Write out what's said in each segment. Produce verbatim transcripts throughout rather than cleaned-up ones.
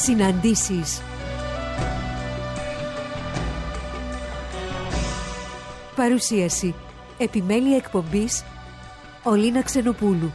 Συναντήσεις. Παρουσίαση. Επιμέλεια εκπομπής Ολίνα Ξενοπούλου.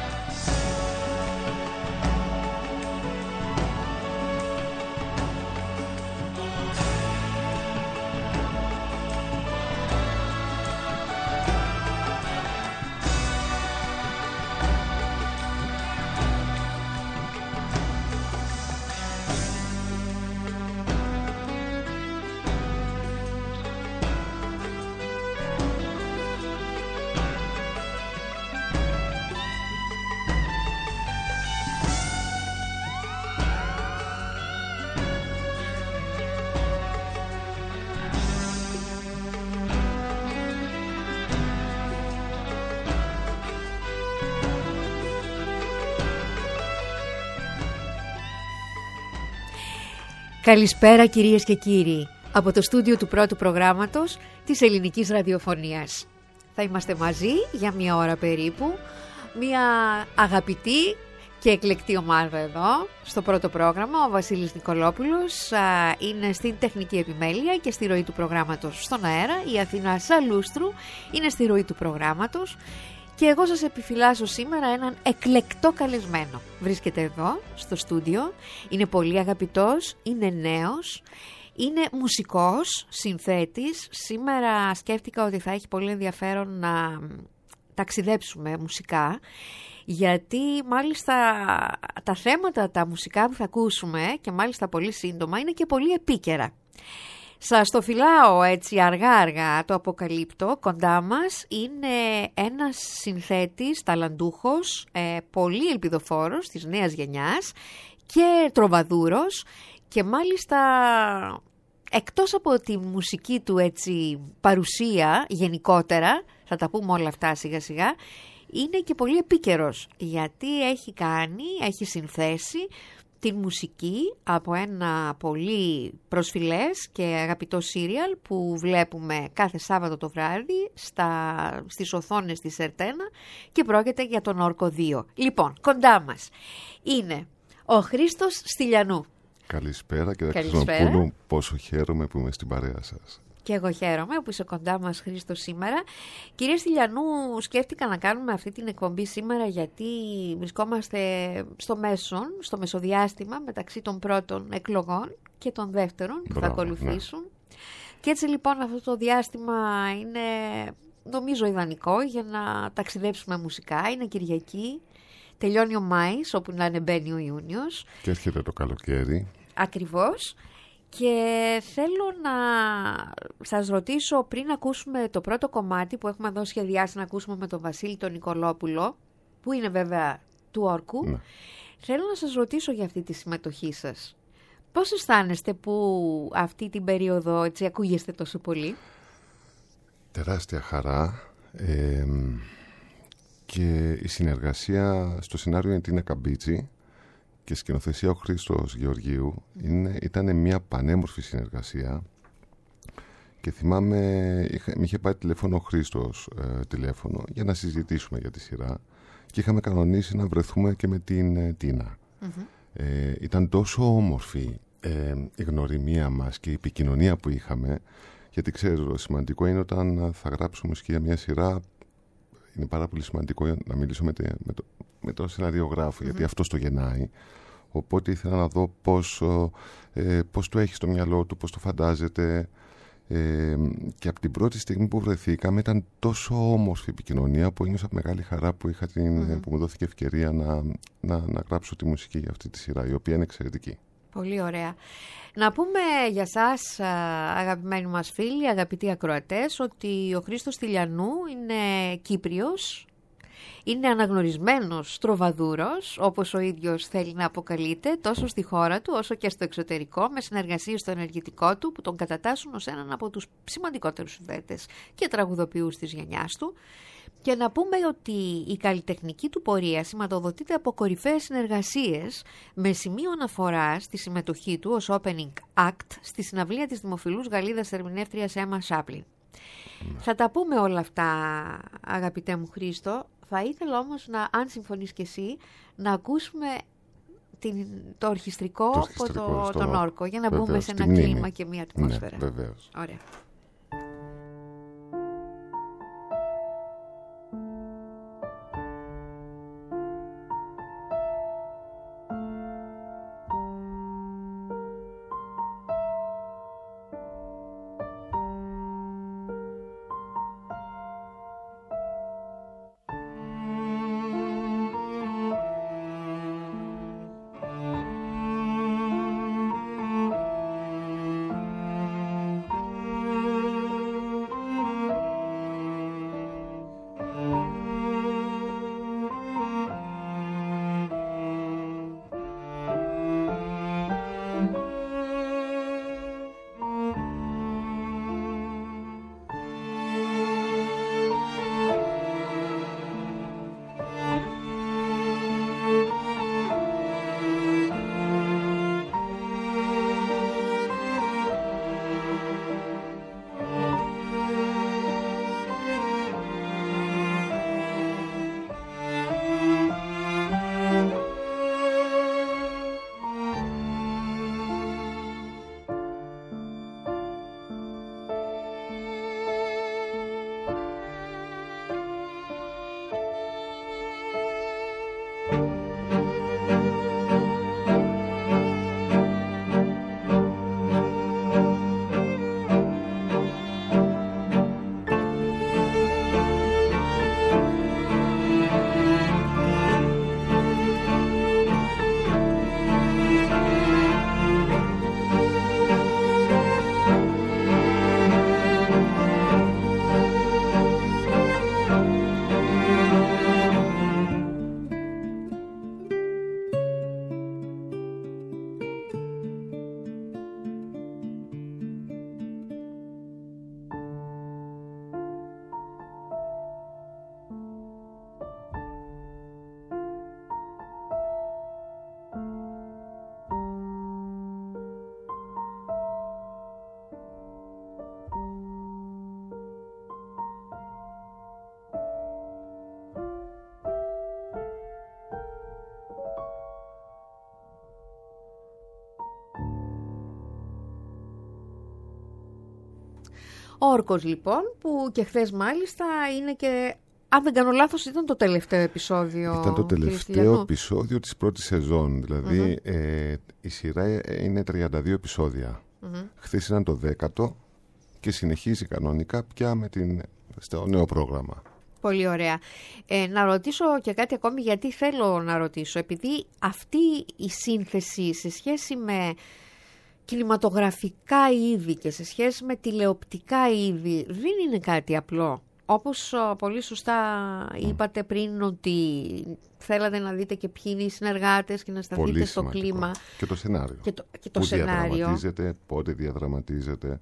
Καλησπέρα κυρίες και κύριοι, από το στούντιο του πρώτου προγράμματος της ελληνικής ραδιοφωνίας. Θα είμαστε μαζί για μία ώρα περίπου, μία αγαπητή και εκλεκτή ομάδα εδώ, στο πρώτο πρόγραμμα. Ο Βασίλης Νικολόπουλος α, είναι στην τεχνική επιμέλεια και στη ροή του προγράμματος στον αέρα. Η Αθηνά Σαλούστρου είναι στη ροή του προγράμματος. Και εγώ σας επιφυλάσσω σήμερα έναν εκλεκτό καλεσμένο. Βρίσκεται εδώ, στο στούντιο, είναι πολύ αγαπητός, είναι νέος, είναι μουσικός, συνθέτης. Σήμερα σκέφτηκα ότι θα έχει πολύ ενδιαφέρον να ταξιδέψουμε μουσικά, γιατί μάλιστα τα θέματα τα μουσικά που θα ακούσουμε, και μάλιστα πολύ σύντομα, είναι και πολύ επίκαιρα. Σας το φυλάω έτσι αργά αργά, το αποκαλύπτω. Κοντά μας είναι ένας συνθέτης, ταλαντούχος, ε, πολύ ελπιδοφόρος της νέας γενιάς και τροβαδούρος, και μάλιστα εκτός από τη μουσική του έτσι παρουσία γενικότερα, θα τα πούμε όλα αυτά σιγά σιγά, είναι και πολύ επίκαιρος, γιατί έχει κάνει, έχει συνθέσει την μουσική από ένα πολύ προσφυλές και αγαπητό σύριαλ που βλέπουμε κάθε Σάββατο το βράδυ στα, στις οθόνες της Ερτένα, και πρόκειται για τον Όρκο δύο. Λοιπόν, κοντά μας είναι ο Χρήστος Στυλιανού. Καλησπέρα και θα ξαναπούν πόσο χαίρομαι που είμαι στην παρέα σας. Και εγώ χαίρομαι που είσαι κοντά μας, Χρήστο, σήμερα. Κύριε Στυλιανού, σκέφτηκα να κάνουμε αυτή την εκπομπή σήμερα γιατί βρισκόμαστε στο μέσον, στο μεσοδιάστημα μεταξύ των πρώτων εκλογών και των δεύτερων που Μπράβο, θα ακολουθήσουν. Ναι. Και έτσι λοιπόν αυτό το διάστημα είναι, νομίζω, ιδανικό για να ταξιδέψουμε μουσικά. Είναι Κυριακή, τελειώνει ο Μάης, όπου να είναι μπαίνει ο Ιούνιος. Και έρχεται το καλοκαίρι. Ακριβώς. Και θέλω να σας ρωτήσω, πριν ακούσουμε το πρώτο κομμάτι που έχουμε εδώ σχεδιάσει να ακούσουμε με τον Βασίλη τον Νικολόπουλο, που είναι βέβαια του Όρκου, ναι. Θέλω να σας ρωτήσω για αυτή τη συμμετοχή σας. Πώς αισθάνεστε που αυτή την περίοδο έτσι ακούγεστε τόσο πολύ? Τεράστια χαρά, ε, και η συνεργασία στο σενάριο είναι Τίνα Καμπίτση και σκηνοθεσία ο Χρήστος Γεωργίου. Είναι, ήταν μια πανέμορφη συνεργασία, και θυμάμαι είχα, με είχε πάρει τηλέφωνο ο Χρήστος ε, τηλέφωνο για να συζητήσουμε για τη σειρά, και είχαμε κανονίσει να βρεθούμε και με την ε, Τίνα. Mm-hmm. Ε, ήταν τόσο όμορφη ε, η γνωριμία μας και η επικοινωνία που είχαμε, γιατί ξέρω, σημαντικό είναι όταν θα γράψουμε μουσική για μια σειρά, είναι πάρα πολύ σημαντικό να μιλήσω με, τε, με, το, με τον σεναριογράφο, mm-hmm. γιατί αυτός το γεννάει. Οπότε ήθελα να δω πώς, ε, πώς το έχει στο μυαλό του, πώς το φαντάζεται. Ε, και από την πρώτη στιγμή που βρεθήκαμε ήταν τόσο όμορφη η επικοινωνία, που ένιωσα μεγάλη χαρά που, είχα την, mm-hmm. που μου δόθηκε ευκαιρία να, να, να γράψω τη μουσική για αυτή τη σειρά, η οποία είναι εξαιρετική. Πολύ ωραία. Να πούμε για σας, αγαπημένοι μας φίλοι, αγαπητοί ακροατές, ότι ο Χρήστος Στυλιανού είναι Κύπριος, είναι αναγνωρισμένος τροβαδούρος, όπως ο ίδιος θέλει να αποκαλείται, τόσο στη χώρα του όσο και στο εξωτερικό, με συνεργασίες στο ενεργητικό του που τον κατατάσσουν ως έναν από τους σημαντικότερους συνθέτες και τραγουδοποιούς της γενιάς του. Και να πούμε ότι η καλλιτεχνική του πορεία σηματοδοτείται από κορυφαίες συνεργασίες, με σημείο αναφορά στη συμμετοχή του ως opening act στη συναυλία της δημοφιλούς Γαλλίδας ερμηνεύτριας Emma Chaplin. Mm. Θα τα πούμε όλα αυτά, αγαπητέ μου Χρήστο. Θα ήθελα όμως, να, αν συμφωνείς και εσύ, να ακούσουμε την, το ορχιστρικό, το από το, τον όρκο, όρκο, για να βεβαίως, μπούμε σε ένα μνήμη. κλίμα και μια ατμόσφαιρα. Ναι, βεβαίως. Ωραία. Ο Όρκος λοιπόν, που και χθες μάλιστα είναι και, αν δεν κάνω λάθος, ήταν το τελευταίο επεισόδιο. Ήταν το τελευταίο επεισόδιο της πρώτης σεζόν. Δηλαδή mm-hmm. ε, η σειρά είναι τριάντα δύο επεισόδια. Mm-hmm. Χθες ήταν το δέκατο και συνεχίζει κανονικά πια με την, στο νέο πρόγραμμα. Πολύ ωραία. Ε, να ρωτήσω και κάτι ακόμη, γιατί θέλω να ρωτήσω. Επειδή αυτή η σύνθεση σε σχέση με κινηματογραφικά είδη και σε σχέση με τηλεοπτικά είδη δεν είναι κάτι απλό. Όπως πολύ σωστά είπατε πριν, ότι θέλατε να δείτε και ποιοι είναι οι συνεργάτες και να σταθείτε πολύ στο σημαντικό κλίμα. Και το σενάριο. Και το, και το Πού σενάριο. διαδραματίζεται, πότε διαδραματίζεται.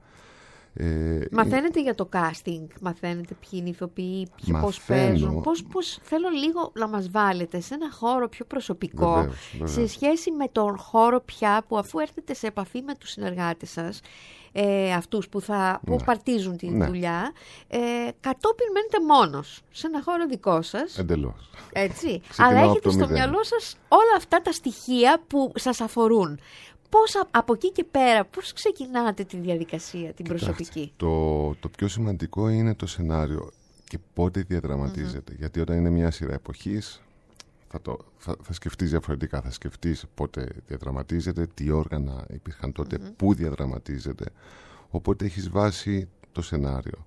Ε, μαθαίνετε είναι... για το casting, μαθαίνετε ποιοι είναι οι ηθοποιοί, πώς παίζουν. Πώς, πώς, θέλω λίγο να μας βάλετε σε ένα χώρο πιο προσωπικό, βεβαίως, βεβαίως. Σε σχέση με τον χώρο πια που, αφού έρθετε σε επαφή με τους συνεργάτες σας, ε, αυτούς που, θα, που ναι. παρτίζουν τη ναι. δουλειά, ε, κατόπιν μένετε μόνος σε ένα χώρο δικό σας. Εντελώς. Έτσι. Αλλά έχετε στο μυαλό σας όλα αυτά τα στοιχεία που σας αφορούν. Πώς από εκεί και πέρα, πώς ξεκινάτε τη διαδικασία, την Κοιτάξτε, προσωπική? Το, το πιο σημαντικό είναι το σενάριο και πότε διαδραματίζεται. Mm-hmm. Γιατί όταν είναι μια σειρά εποχής, θα, το, θα, θα σκεφτείς διαφορετικά. Θα σκεφτείς πότε διαδραματίζεται, τι όργανα υπήρχαν τότε, mm-hmm. πού διαδραματίζεται. Οπότε έχεις βάσει το σενάριο.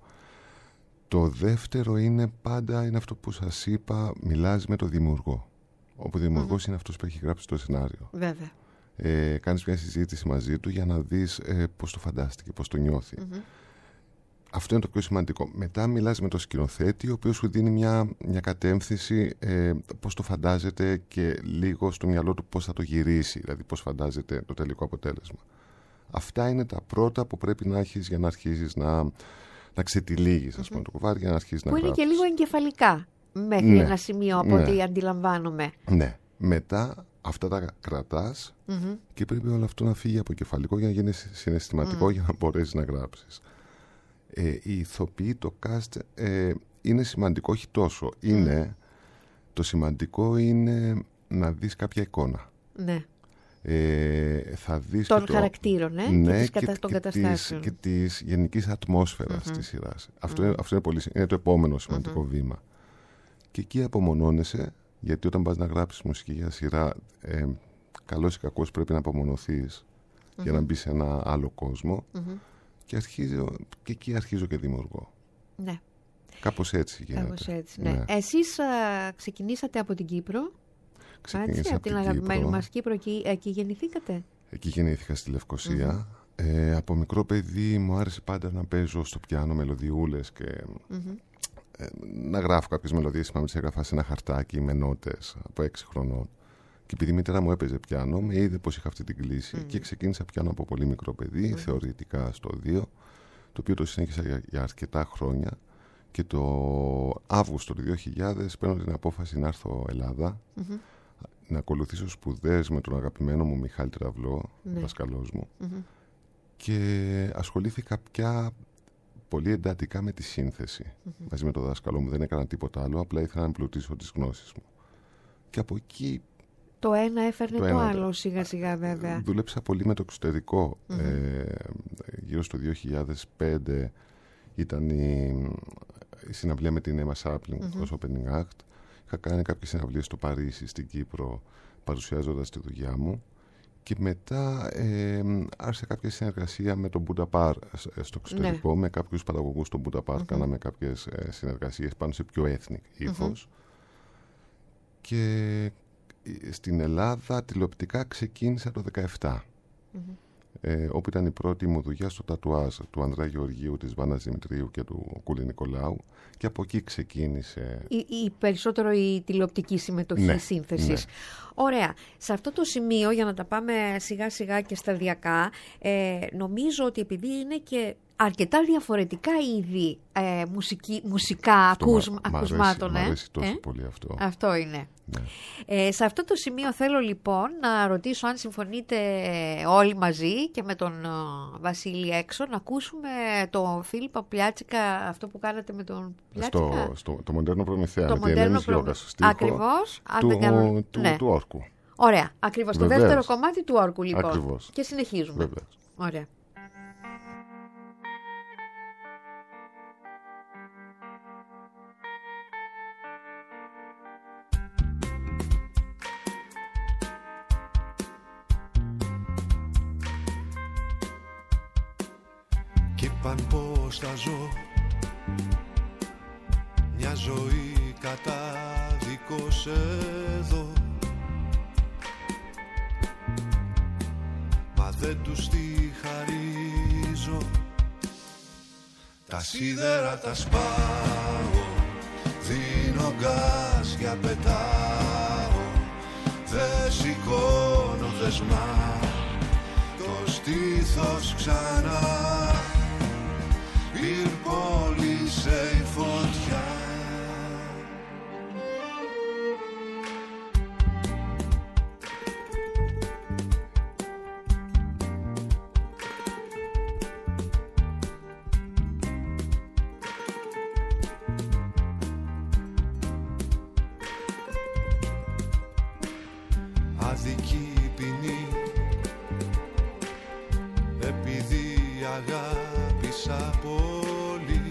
Το δεύτερο είναι πάντα, είναι αυτό που σας είπα, μιλάς με το δημιουργό. Όπου ο δημιουργός mm-hmm. είναι αυτός που έχει γράψει το σενάριο. Βέβαια. Ε, κάνεις μια συζήτηση μαζί του για να δεις ε, πώς το φαντάστηκε, πώς το νιώθει. Mm-hmm. Αυτό είναι το πιο σημαντικό. Μετά μιλάς με τον σκηνοθέτη, ο οποίος σου δίνει μια, μια κατεύθυνση ε, πώς το φαντάζεται και λίγο στο μυαλό του πώς θα το γυρίσει, δηλαδή πώς φαντάζεται το τελικό αποτέλεσμα. Αυτά είναι τα πρώτα που πρέπει να έχεις για να αρχίσεις να, να ξετυλίγεις, mm-hmm. ας πούμε, το κουβάρι, για να αρχίσεις να που γράψεις. Είναι και λίγο εγκεφαλικά μέχρι ναι. ένα σημείο από ναι. ό,τι αντιλαμβάνομαι. Ναι. Μετά αυτά τα κρατάς mm-hmm. και πρέπει όλο αυτό να φύγει από κεφαλικό για να γίνει συναισθηματικό mm. για να μπορέσεις να γράψεις. Ε, η ηθοποιή, το cast ε, είναι σημαντικό, όχι τόσο. Είναι, mm. το σημαντικό είναι να δεις κάποια εικόνα. Ναι. Ε, θα δεις των το, χαρακτήρων, ε, ναι, και, της, και, κατα, των και καταστάσεων. Της, και της γενικής ατμόσφαιρας mm-hmm. της σειράς. Αυτό, mm-hmm. είναι, αυτό είναι, πολύ, είναι το επόμενο σημαντικό mm-hmm. βήμα. Και εκεί απομονώνεσαι, γιατί όταν πας να γράψεις μουσική για σειρά, ε, καλός ή κακός πρέπει να απομονωθείς mm-hmm. για να μπεις σε ένα άλλο κόσμο mm-hmm. και, αρχίζω, και εκεί αρχίζω και δημιουργώ. Ναι. Κάπως έτσι γίνεται. Κάπως έτσι, ναι. ναι. Εσείς α, ξεκινήσατε από την Κύπρο. Ξεκίνησα έτσι, από την αγαπημένη Κύπρο. μας Κύπρο. Εκεί, εκεί γεννηθήκατε. Εκεί γεννήθηκα στη Λευκοσία. Mm-hmm. Ε, από μικρό παιδί μου άρεσε πάντα να παίζω στο πιάνο μελωδιούλες και mm-hmm. ε, να γράφω κάποιες μελωδίες. Θυμάμαι τις έγραφα σε ένα χαρτάκι με νότες από έξι χρονών. Και επειδή η μητέρα μου έπαιζε πιάνο, με είδε πως είχα αυτή την κλίση mm-hmm. και ξεκίνησα πιάνο από πολύ μικρό παιδί, mm-hmm. θεωρητικά στο δύο, το οποίο το συνέχισα για, για αρκετά χρόνια. Και το Αύγουστο του δύο χιλιάδες παίρνω την απόφαση να έρθω Ελλάδα, mm-hmm. να ακολουθήσω σπουδές με τον αγαπημένο μου Μιχάλη Τραυλό, ναι. δασκαλός μου, mm-hmm. και ασχολήθηκα πια πολύ εντατικά με τη σύνθεση. Mm-hmm. Μαζί με τον δάσκαλό μου δεν έκανα τίποτα άλλο, απλά ήθελα να εμπλουτίσω τις γνώσεις μου. Και από εκεί... Το ένα έφερνε το, το, το ένα, άλλο σιγά σιγά βέβαια. Δούλεψα πολύ με το εξωτερικό. Mm-hmm. Ε, γύρω στο δύο χιλιάδες πέντε ήταν η, η συναυλία με την Emma Sapling mm-hmm. ως opening act. Είχα κάνει κάποιες συναυλίες στο Παρίσι, στην Κύπρο, παρουσιάζοντας τη δουλειά μου. Και μετά ε, άρχισα κάποια συνεργασία με τον Buddha Bar στο εξωτερικό, ναι. με κάποιους παραγωγούς του Buddha Bar. Mm-hmm. Κάναμε κάποιες ε, συνεργασίες πάνω σε πιο ethnic ύφος. Mm-hmm. Και στην Ελλάδα τηλεοπτικά ξεκίνησα το δεκαεπτά. Mm-hmm. Ε, όπου ήταν η πρώτη μου δουλειά στο τατουάζ του Ανδρέα Γεωργίου, της Βάνας Δημητρίου και του Κούλη Νικολάου, και από εκεί ξεκίνησε η, η περισσότερο η τηλεοπτική συμμετοχή, ναι, σύνθεσης. Ναι. Ωραία. Σε αυτό το σημείο, για να τα πάμε σιγά σιγά και σταδιακά, ε, νομίζω ότι επειδή είναι και αρκετά διαφορετικά είδη ε, μουσική, μουσικά ακούσμα, μα, ακουσμάτων. Μ' ε? αρέσει τόσο ε? πολύ αυτό. Αυτό είναι. Ναι. Ε, σε αυτό το σημείο θέλω λοιπόν να ρωτήσω αν συμφωνείτε όλοι μαζί και με τον uh, Βασίλη έξω να ακούσουμε το Φίλιπ Παπλιάτσικα, αυτό που κάνατε με τον Πλιάτσικα. Στο, στο, το μοντέρνο Προμηθέα, το με την Ελένη Γιώργας. Ακριβώς. Του, αν κάνω... του, ναι. του όρκου. Ωραία. Ακριβώς. Το δεύτερο κομμάτι του όρκου λοιπόν. Ακριβώς. Και συνεχίζουμε. Βεβαίως. Ωραία. Είπαν πως θα ζω μια ζωή κατάδικος εδώ, μα δεν τους τη χαρίζω. Τα σίδερα τα σπάω, δίνω γκάς για πετάω, δεν σηκώνω δεσμά, το στήθος ξανά. Πυρπόλησε η φωτιά. Αδική ποινή, επειδή αγάπησα πολύ,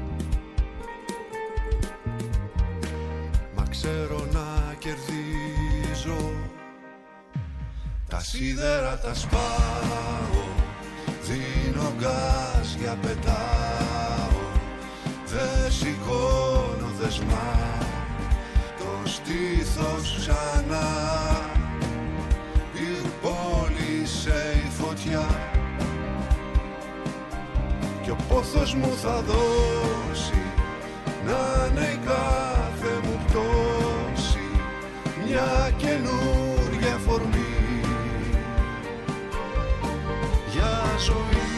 μα ξέρω να κερδίζω. Τα σίδερα τα σπάω, δίνω γκάς για πετάω, δεν σηκώνω δεσμά, το στήθος ξανά. Πυρπόλησε η φωτιά και ο πόθος μου θα δώσει να είναι η κάθε μου πτώση μια καινούρια φορμή για ζωή,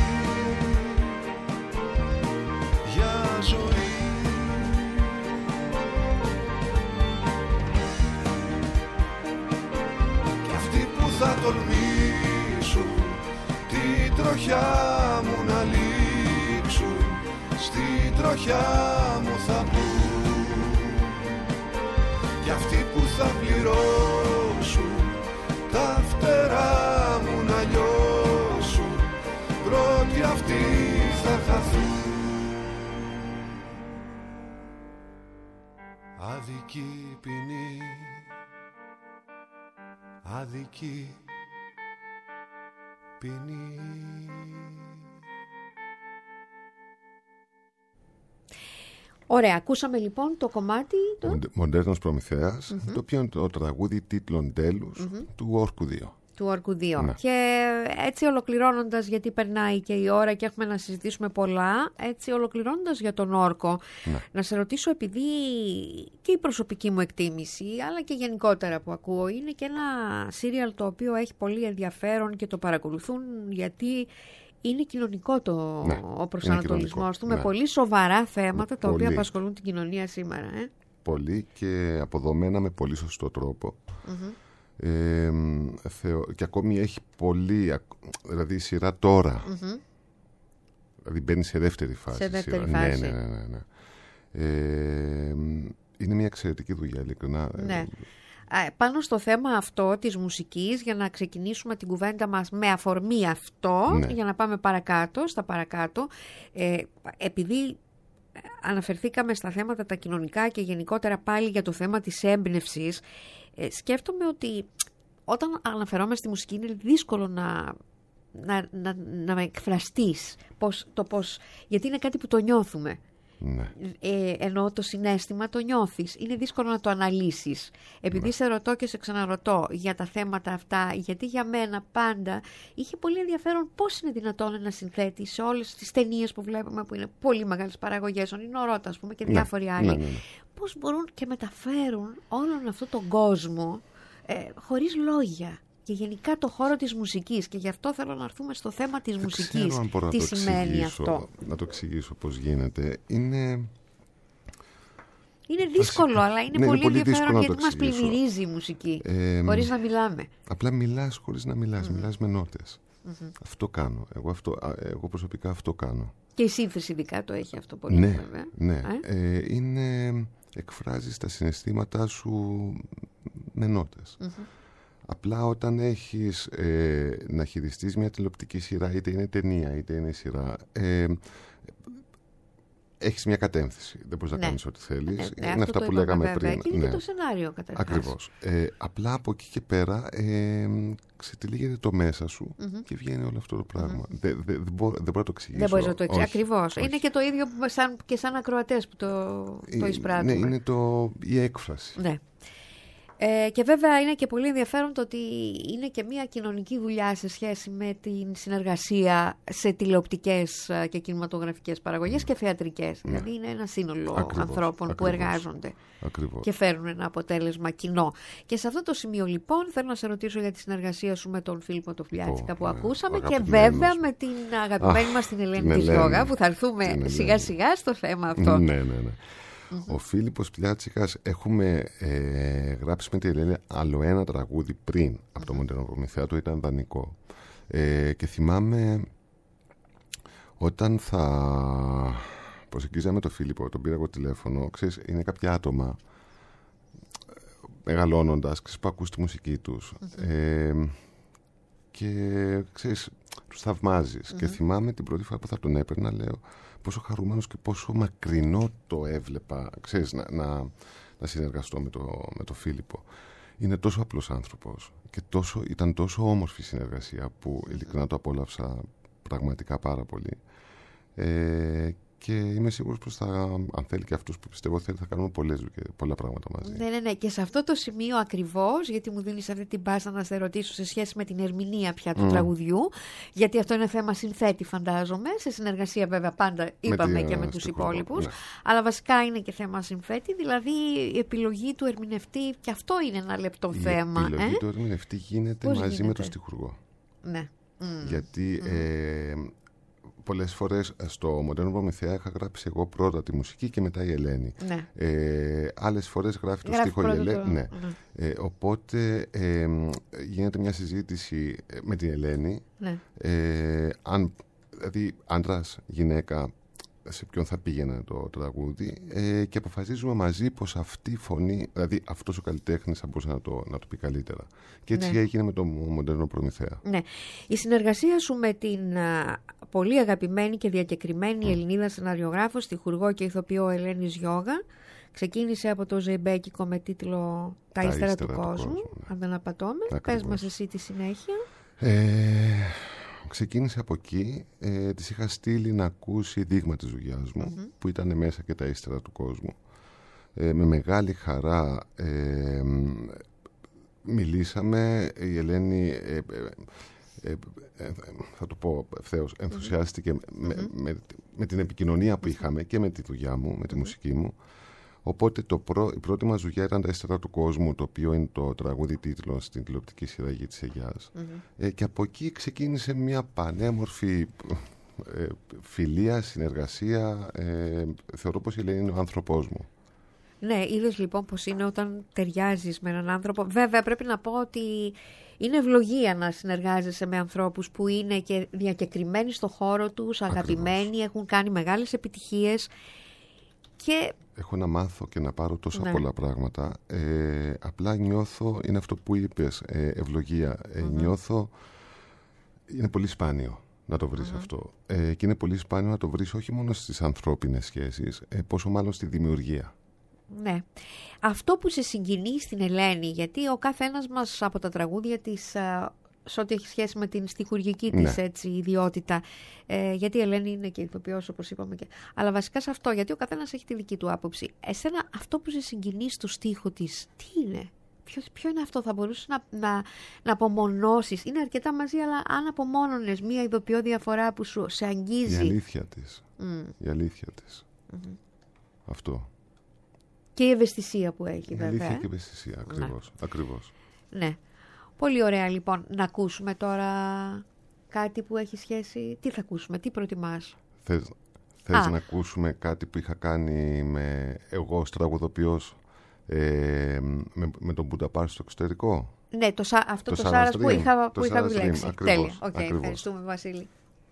για ζωή. Και αυτοί που θα τολμήσουν την τροχιά μου να λείψουν, στην τροχιά μου θα μπουν. Και αυτοί που θα πληρώσουν τα φτερά αδική ποινή, αδική ποινή. Ωραία, ακούσαμε λοιπόν το κομμάτι το... Μοντέρνος Προμηθέας, mm-hmm. το οποίο είναι το τραγούδι τίτλων τέλους mm-hmm. του Όρκου δύο. Του Όρκου δύο. Ναι. Και έτσι ολοκληρώνοντας, γιατί περνάει και η ώρα και έχουμε να συζητήσουμε πολλά, έτσι ολοκληρώνοντας για τον Όρκο, ναι. να σε ρωτήσω, επειδή και η προσωπική μου εκτίμηση, αλλά και γενικότερα που ακούω, είναι και ένα σύριαλ το οποίο έχει πολύ ενδιαφέρον και το παρακολουθούν, γιατί είναι κοινωνικό το, ναι, ο προσανατολισμός του, ναι. με πολύ σοβαρά θέματα ναι, τα οποία πολύ. απασχολούν την κοινωνία σήμερα. Ε? Πολύ και αποδομένα με πολύ σωστό τρόπο. Mm-hmm. Ε, θεω, και ακόμη έχει πολύ, δηλαδή η σειρά τώρα, mm-hmm. δηλαδή μπαίνει σε δεύτερη φάση. Σε δεύτερη σειρά. φάση. Ναι, ναι, ναι, ναι. Ε, είναι μια εξαιρετική δουλειά, ειλικρινά. Ναι. Πάνω στο θέμα αυτό της μουσικής, για να ξεκινήσουμε την κουβέντα μας με αφορμή αυτό, ναι. για να πάμε παρακάτω, στα παρακάτω, ε, επειδή αναφερθήκαμε στα θέματα τα κοινωνικά και γενικότερα πάλι για το θέμα της έμπνευσης, ε, σκέφτομαι ότι όταν αναφερόμαστε στη μουσική είναι δύσκολο να, να, να, να εκφραστείς πώς, το πώς, γιατί είναι κάτι που το νιώθουμε. Ναι. Ε, ενώ το συναίσθημα το νιώθεις. Είναι δύσκολο να το αναλύσεις. Επειδή ναι. σε ρωτώ και σε ξαναρωτώ για τα θέματα αυτά, γιατί για μένα πάντα είχε πολύ ενδιαφέρον πώς είναι δυνατόν ένα συνθέτη σε όλες τις ταινίες που βλέπουμε, που είναι πολύ μεγάλες παραγωγές, ο Νίνο Ρώτα, ας πούμε, και διάφοροι ναι. άλλοι, ναι, ναι, ναι. πώς μπορούν και μεταφέρουν όλον αυτόν τον κόσμο ε, χωρίς λόγια. Και γενικά το χώρο της μουσικής. Και γι' αυτό θέλω να έρθουμε στο θέμα της Δεν μουσικής. ξέρω αν μπορώ τι να το σημαίνει αυτό. Να το εξηγήσω πώς γίνεται. Είναι... Είναι δύσκολο, Βασικά, αλλά είναι ναι, πολύ είναι πολύ ενδιαφέρον, γιατί μας εξηγήσω. πλημμυρίζει η μουσική. Ε, χωρίς να μιλάμε. Απλά μιλάς χωρίς να μιλάς. Mm. Μιλάς με νότες. Mm-hmm. Αυτό κάνω. Εγώ, αυτό, εγώ προσωπικά αυτό κάνω. Και η σύνθεση ειδικά το έχει αυτό πολύ. Ναι, βέβαια. ναι. Ε? Ε, είναι... Εκφράζεις τα συναισθήματά σου με νότες. Mm-hmm. Απλά όταν έχεις ε, να χειριστείς μια τηλεοπτική σειρά, είτε είναι ταινία είτε είναι σειρά, ε, έχεις μια κατεύθυνση. Δεν μπορείς ναι. να κάνεις ό,τι θέλεις. Ναι, ναι, είναι αυτά που λέγαμε βέβαια. πριν. Και είναι ναι. και το σενάριο καταρχάς. Ακριβώς. Ε, απλά από εκεί και πέρα ε, ξετυλίγεται το μέσα σου mm-hmm. και βγαίνει όλο αυτό το πράγμα. Mm-hmm. Δεν δε, δε μπορώ, δε μπορώ να το εξηγήσω. Δεν μπορείς να το εξηγήσω. Ακριβώς. Όχι. Είναι και το ίδιο που σαν, και σαν ακροατές που το, το εισπράττουμε. Ναι, είναι το, η έκφραση. Ναι. Ε, και βέβαια είναι και πολύ ενδιαφέρον το ότι είναι και μια κοινωνική δουλειά σε σχέση με την συνεργασία σε τηλεοπτικές και κινηματογραφικές παραγωγές mm. και θεατρικές. Mm. Δηλαδή είναι ένα σύνολο ακριβώς, ανθρώπων ακριβώς, που εργάζονται ακριβώς. Και φέρνουν ένα αποτέλεσμα κοινό. Και σε αυτό το σημείο λοιπόν θέλω να σε ρωτήσω για τη συνεργασία σου με τον Φίλιππο το Φλιάτσικα oh, που ναι, ακούσαμε και βέβαια με την αγαπημένη ah, μας την Ελένη της Γιώγα, που θα έρθουμε σιγά σιγά στο θέμα αυτό. Ναι, ναι, ναι. Mm-hmm. Ο Φίλιππος Πλιάτσικας έχουμε ε, γράψει με τη Ελένη άλλο ένα τραγούδι πριν mm-hmm. από το Μοντέρνο Προμηθέα, το ήταν δανεικό. Ε, και θυμάμαι όταν θα προσεγγίζαμε τον Φίλιππο, τον πήρα εγώ τηλέφωνο, ξέρεις, είναι κάποια άτομα μεγαλώνοντας, ξέρεις, που ακούς τη μουσική τους mm-hmm. ε, και ξέρεις, τους θαυμάζεις. Mm-hmm. Και θυμάμαι την πρώτη φορά που θα τον έπαιρνα, λέω, πόσο χαρούμενος και πόσο μακρινό το έβλεπα, ξέρεις, να, να, να συνεργαστώ με το, με το Φίλιππο. Είναι τόσο απλός άνθρωπος και τόσο, ήταν τόσο όμορφη συνεργασία που ειλικρινά το απόλαυσα πραγματικά πάρα πολύ. Ε, και είμαι σίγουρος πως θα, αν θέλει και αυτός που πιστεύω θέλει, θα κάνουμε πολλές, πολλά πράγματα μαζί. Ναι, ναι, ναι. Και σε αυτό το σημείο ακριβώς, γιατί μου δίνεις αυτή την πάσα να σε ρωτήσω σε σχέση με την ερμηνεία πια του mm. τραγουδιού, γιατί αυτό είναι θέμα συνθέτη, φαντάζομαι, σε συνεργασία βέβαια πάντα είπαμε με τη, και με τους υπόλοιπους, ναι. αλλά βασικά είναι και θέμα συνθέτη, δηλαδή η επιλογή του ερμηνευτή, και αυτό είναι ένα λεπτό η θέμα. Η επιλογή ε? του ερμηνευτή γίνεται Πώς μαζί γίνεται? με τον στιχουργό. Ναι. Mm. Γιατί... Mm. Ε, πολλές φορές στο Μοντέρνο Προμηθέα είχα γράψει εγώ πρώτα τη μουσική και μετά η Ελένη. Ναι. Ε, άλλες φορές γράφει το στίχο η Ελένη. Το... Ναι. Ναι. Ε, οπότε ε, γίνεται μια συζήτηση με την Ελένη. Ναι. Ε, αν, δηλαδή άντρας, γυναίκα, σε ποιον θα πήγαινε το, το τραγούδι ε, και αποφασίζουμε μαζί πως αυτή η φωνή, δηλαδή αυτός ο καλλιτέχνης θα μπορούσε να το, να το πει καλύτερα. Και έτσι ναι. έγινε με το Μοντέρνο Προμηθέα. Ναι. Η συνεργασία σου με την α, πολύ αγαπημένη και διακεκριμένη mm. Ελληνίδα σεναριογράφο, στιχουργό και ηθοποιό Ελένης Γιώγα Ξεκίνησε από το ζεϊμπέκικο με τίτλο «Τα, Τα ύστερα του, του κόσμου», κόσμου ναι. αν δεν απατώμε. Πες μας εσύ τη συνέχεια. Ε, ξεκίνησε από εκεί. Ε, της είχα στείλει να ακούσει δείγμα της δουλειάς μου, mm-hmm. που ήταν μέσα και τα ύστερα του κόσμου. Ε, με μεγάλη χαρά ε, μιλήσαμε. Η Ελένη, ε, ε, ε, ε, θα το πω ευθέως, ενθουσιάστηκε mm-hmm. με, με, με την επικοινωνία που είχαμε και με τη δουλειά μου, με τη mm-hmm. μουσική μου. Οπότε το πρω, η πρώτη μας δουλειά ήταν «Τα ύστερα του κόσμου», το οποίο είναι το τραγούδι τίτλο στην τηλεοπτική σειραγή της Αιγιάς. Mm-hmm. Ε, και από εκεί ξεκίνησε μια πανέμορφη ε, φιλία, συνεργασία. Ε, θεωρώ πως η Ελένη είναι ο άνθρωπός μου. Ναι, είδες λοιπόν πως είναι όταν ταιριάζεις με έναν άνθρωπο. Βέβαια πρέπει να πω ότι είναι ευλογία να συνεργάζεσαι με ανθρώπους που είναι και διακεκριμένοι στο χώρο τους, αγαπημένοι, ακριβώς. Έχουν κάνει μεγάλες επιτυχίες και... Έχω να μάθω και να πάρω τόσα ναι. πολλά πράγματα. Ε, απλά νιώθω, είναι αυτό που είπες, ε, ευλογία. Ε, mm-hmm. Νιώθω, είναι πολύ σπάνιο να το βρεις mm-hmm. αυτό. Ε, και είναι πολύ σπάνιο να το βρεις όχι μόνο στις ανθρώπινες σχέσεις, ε, πόσο μάλλον στη δημιουργία. Ναι. Αυτό που σε συγκινεί στην Ελένη, γιατί ο καθένας μας από τα τραγούδια της, σε ό,τι έχει σχέση με την στιχουργική της ναι. έτσι, ιδιότητα, ε, γιατί η Ελένη είναι και ηθοποιός όπως είπαμε, και... αλλά βασικά σε αυτό, γιατί ο καθένας έχει τη δική του άποψη. Εσένα αυτό που σε συγκινεί στο στίχο της, τι είναι? Ποιο, ποιο είναι αυτό? Θα μπορούσες να, να, να απομονώσεις? Είναι αρκετά μαζί, αλλά αν απομόνωνες μία ειδοποιώ διαφορά που σου σε αγγίζει? Η αλήθεια της. Mm. Η αλήθεια της. Mm-hmm. Αυτό. Και η ευαισθησία που έχει, η βέβαια. Αλήθεια και η ευαισθησία, ακριβώς. Ναι. ακριβώς. Ναι. Πολύ ωραία, λοιπόν. Να ακούσουμε τώρα κάτι που έχει σχέση. Τι θα ακούσουμε, τι προτιμάς? Θες, θες να ακούσουμε κάτι που είχα κάνει με εγώ ως τραγουδοποιός ε, με, με τον Μπούντα στο εξωτερικό? Ναι, το, αυτό το, το Σάρας που είχα, που είχα επιλέξει. Τέλεια. Okay, ευχαριστούμε, Βασίλη.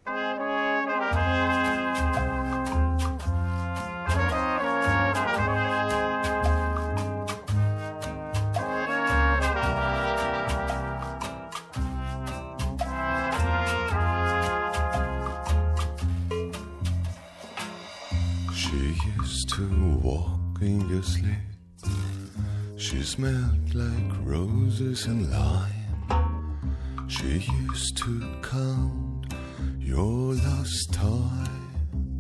In your sleep, she smelled like roses and lime. She used to count your lost time.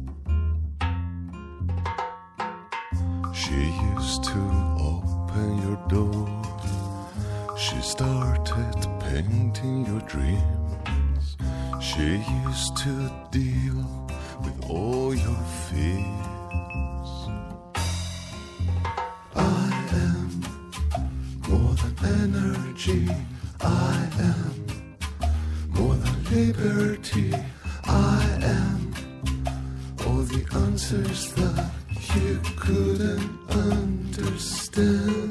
She used to open your door. She started painting your dreams. She used to deal with all your fears. Energy, I am more than liberty. I am all the answers that you couldn't understand.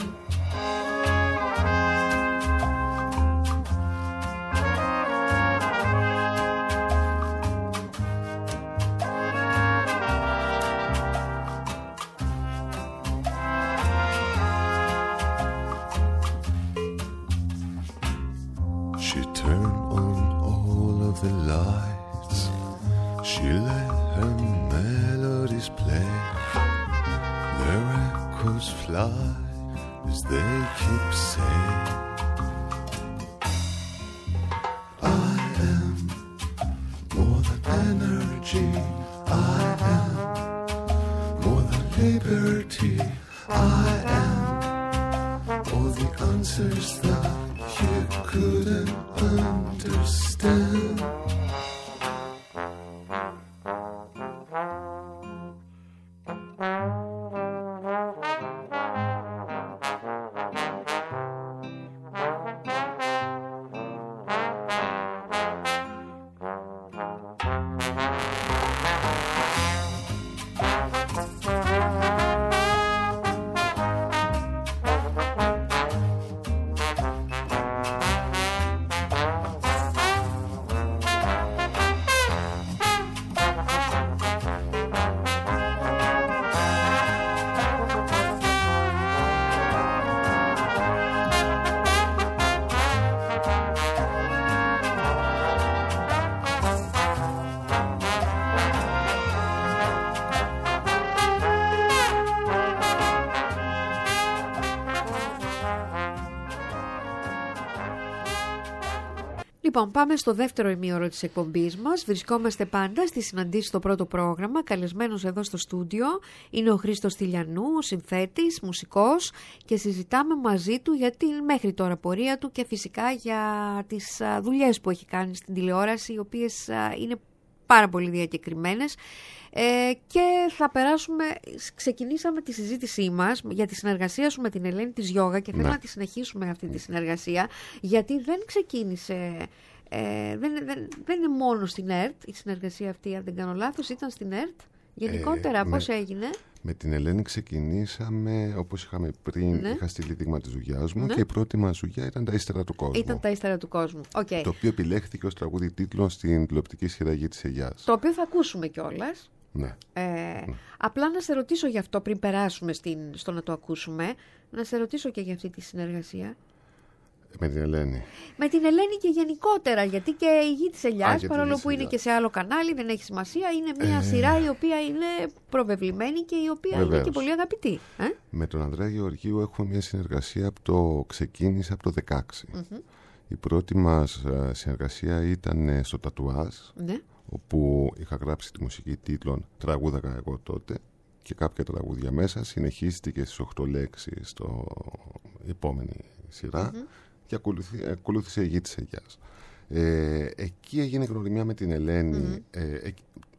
Λοιπόν, πάμε στο δεύτερο ημίωρο της εκπομπής μας. Βρισκόμαστε πάντα στη συναντήση στο πρώτο πρόγραμμα. Καλεσμένος εδώ στο στούντιο είναι ο Χρήστος Τηλιανού, συνθέτης, μουσικός, και συζητάμε μαζί του για την μέχρι τώρα πορεία του και φυσικά για τις δουλειές που έχει κάνει στην τηλεόραση, οι οποίες είναι πάρα πολύ διακεκριμένες. Ε, και θα περάσουμε, ξεκινήσαμε τη συζήτησή μας για τη συνεργασία σου με την Ελένη της Γιόγα και θέλω ναι. να τη συνεχίσουμε αυτή τη συνεργασία, γιατί δεν ξεκίνησε, ε, δεν, δεν, δεν είναι μόνο στην ΕΡΤ η συνεργασία αυτή, αν δεν κάνω λάθος, ήταν στην ΕΡΤ γενικότερα, ε, πώς με, έγινε? Με την Ελένη ξεκινήσαμε, όπως είχαμε πριν, ναι. είχα στείλει δείγμα της δουλειάς μου ναι. και η πρώτη μας δουλειά ήταν τα ύστερα του κόσμου. Ήταν τα ύστερα του κόσμου, okay. Το οποίο επιλέχθηκε ως τραγούδι τίτλο στην τηλεοπτική σειραγή της Αιγιάς. Το οποίο θα ακούσουμε κιόλας. Ναι. Ε, ναι. Απλά να σε ρωτήσω γι' αυτό πριν περάσουμε στην, στο να το ακούσουμε, να σε ρωτήσω και για αυτή τη συνεργασία. Με την Ελένη. Με την Ελένη και γενικότερα, γιατί και η Γη της Ελιάς, παρόλο που είναι και σε άλλο κανάλι, δεν έχει σημασία, είναι μια ε... σειρά η οποία είναι προβεβλημένη και η οποία Βεβαίως. είναι και πολύ αγαπητή. Ε? Με τον Ανδρέα Γεωργίου έχουμε μια συνεργασία που το ξεκίνησε από το δεκαέξι. Mm-hmm. Η πρώτη μας συνεργασία ήταν στο τατουάζ. Ναι. Όπου είχα γράψει τη μουσική τίτλων, τραγούδακα εγώ τότε και κάποια τραγούδια μέσα, συνεχίστηκε στις οκτώ λέξεις στο επόμενη σειρά mm-hmm. και ακολουθεί, ακολούθησε η Γη της Αιγιάς. Ε, εκεί έγινε γνωριμιά με την Ελένη mm-hmm. ε, ε,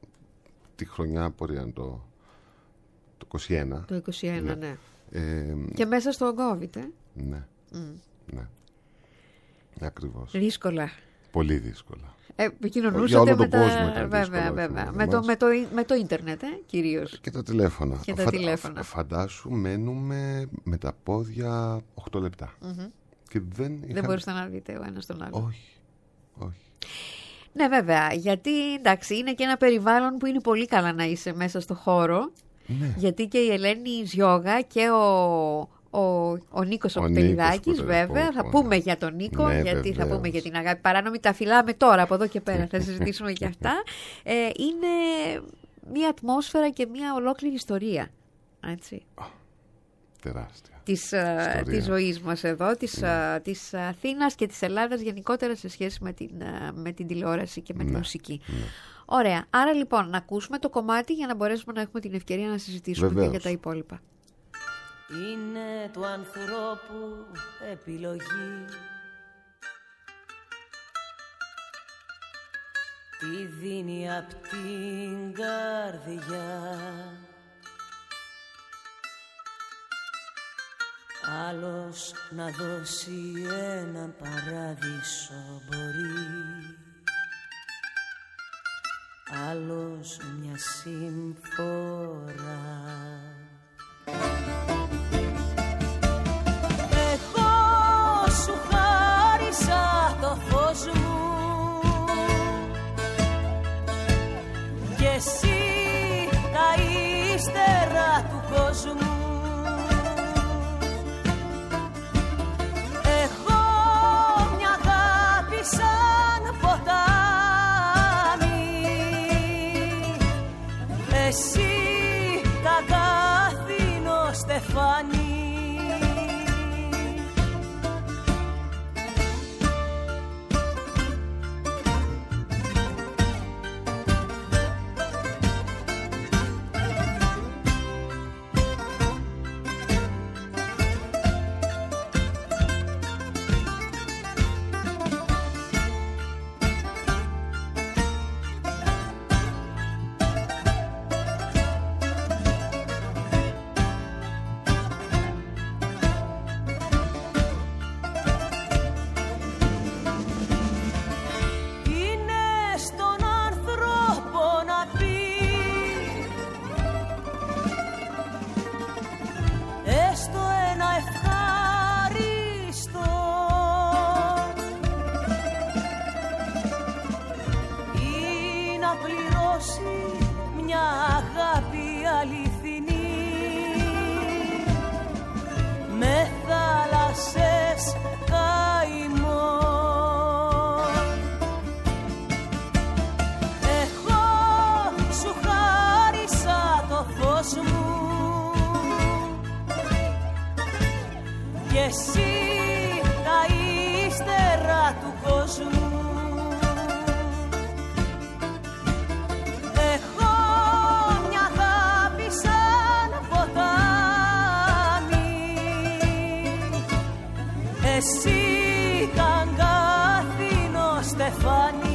τη χρονιά πορεία το, το είκοσι ένα. Το είκοσι ένα, ναι. ναι. Ε, και μέσα στο COVID, ε? Ναι, mm. ναι. Ακριβώς. Δύσκολα. Πολύ δύσκολα. Επικοινωνούσατε με τα... Κόσμο βέβαια, βέβαια. Με, το, με, το, με το ίντερνετ, ε, κυρίως. Και τα τηλέφωνα. Και τα Φα... τηλέφωνα. Φαντάσου, μένουμε με τα πόδια οκτώ λεπτά. Mm-hmm. Και δεν είχα... δεν μπορούσατε να δείτε ο ένας τον άλλο. Όχι, όχι. Ναι, βέβαια, γιατί εντάξει, είναι και ένα περιβάλλον που είναι πολύ καλά να είσαι μέσα στο χώρο. Ναι. Γιατί και η Ελένη Γιόγα και ο... Ο, ο Νίκος ο Πτελιδάκης, βέβαια, θα πούμε για τον Νίκο, ναι, γιατί βεβαίως. θα πούμε για την αγάπη παράνομη, τα φυλάμε τώρα από εδώ και πέρα, θα συζητήσουμε για αυτά. Ε, είναι μια ατμόσφαιρα και μια ολόκληρη ιστορία, έτσι. Τεράστια. Της, της ζωής μας εδώ, της, ναι. της Αθήνας και της Ελλάδας γενικότερα σε σχέση με την, με την τηλεόραση και με ναι. τη μουσική. Ναι. Ωραία, άρα λοιπόν να ακούσουμε το κομμάτι για να μπορέσουμε να έχουμε την ευκαιρία να συζητήσουμε Βεβαίως. και για τα υπόλοιπα. Είναι του ανθρώπου επιλογή, τι δίνει απ' την καρδιά. Άλλος να δώσει έναν παράδεισο μπορεί, άλλος μια συμφορά. Το φως μου και εσύ τα ύστερα του κόσμου. Έχω μια αγάπη σαν ποτάμι, εσύ τα γάθινο στεφάνι. στεφάνι.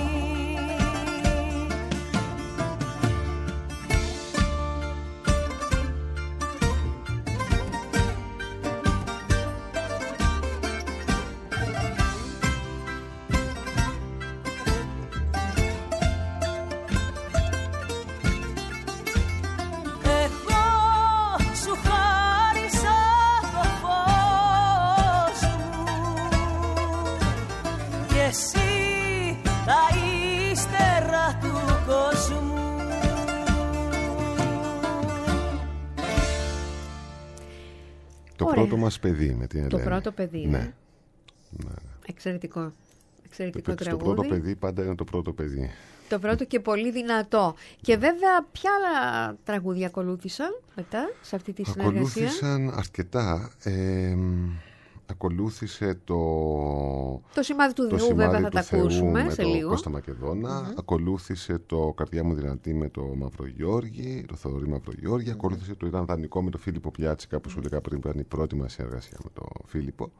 Το Ωραία. πρώτο μας παιδί με την Ελένη. Το πρώτο παιδί, ναι. ναι. ναι. Εξαιρετικό. Εξαιρετικό το, τραγούδι. Το πρώτο παιδί πάντα είναι το πρώτο παιδί. Το πρώτο και πολύ δυνατό. Και βέβαια, ποια άλλα τραγούδια ακολούθησαν μετά σε αυτή τη συνεργασία? Ακολούθησαν αρκετά. Ε, ακολούθησε το... Το σημάδι του Θεού, βέβαια, θα τα ακούσουμε σε λίγο. Κώστα Μακεδόνα. Mm-hmm. Ακολούθησε το Καρδιά μου δυνατή με το Μαυρογιώργη, το Θοδωρή Μαυρογιώργη. Mm-hmm. Ακολούθησε το Ήταν δανεικό με το Φίλιππο Πλιάτσικα, που σου έλεγα πριν, που ήταν η πρώτη μας συνεργασία με τον Φίλιππο.